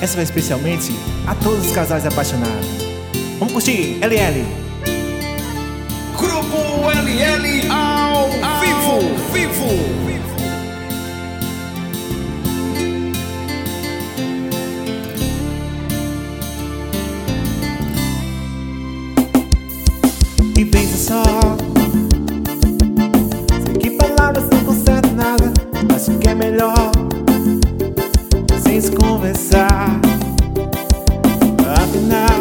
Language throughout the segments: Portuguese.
Essa vai especialmente a todos os casais apaixonados. Vamos curtir, LL. Grupo LL ao vivo. E pensa só, sei que palavras não consertam nada, acho que é melhor sem se conversar. Afinal,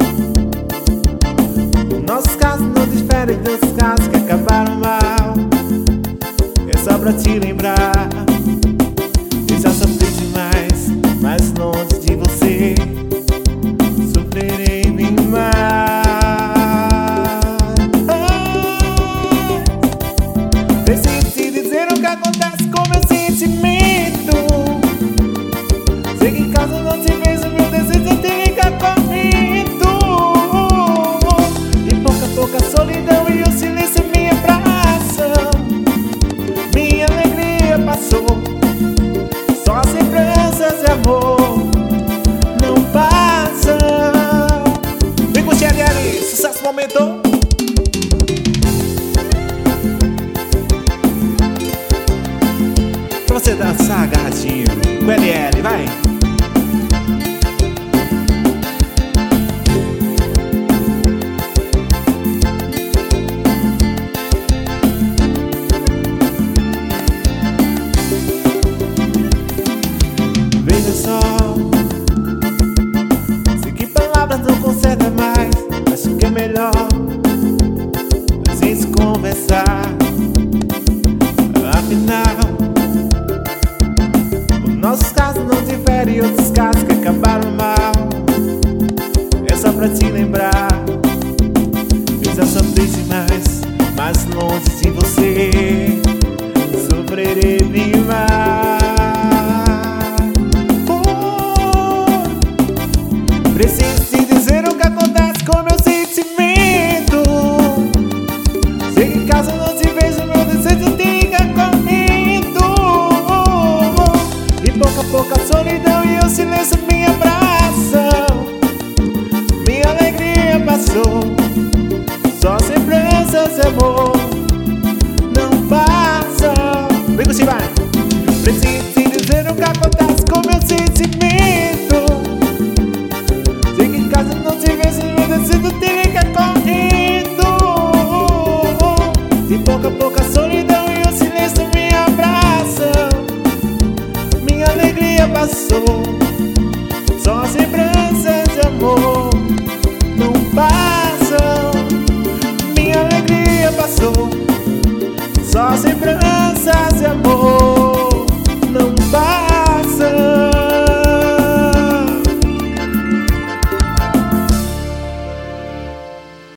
nossos casos não diferem dos casos que acabaram mal. É só pra te lembrar, eu já sofri demais, mas longe de você sofrerei bem mais. Preciso te dizer o que acontece com meu sentimento. Sei que caso não te vejo, meu desejo é te ligar correndo. E pouco a pouco a solidão e o silêncio me abraçam. Minha alegria passou, só as lembranças de amor não passam. Vem com o LL, sucesso momento. Pra você dançar agarradinho com LL, vai! Veja só, sei que palavras não consertam mais, acho que é melhor sem se conversar. Afinal, nossos casos não diferem outros casos que acabaram mal. É só pra te lembrar, eu já sofri demais, mas longe de você sofrerei bem mais. Preciso te dizer o que acontece com meu sentimento. Sei que caso não te vejo, meu desejo te liga correndo. E pouco a pouco a solidão e o silêncio me abraçam. Minha alegria passou, só as lembranças de amor não passam. Vem com o vai. Preciso te dizer o que acontece com meu sentimento. Sei que caso não te vejo, meu desejo te liga correndo. E pouco a pouco a solidão e o silêncio me abraçam. Minha alegria passou, só as lembranças de amor não passam. Minha alegria passou, só as lembranças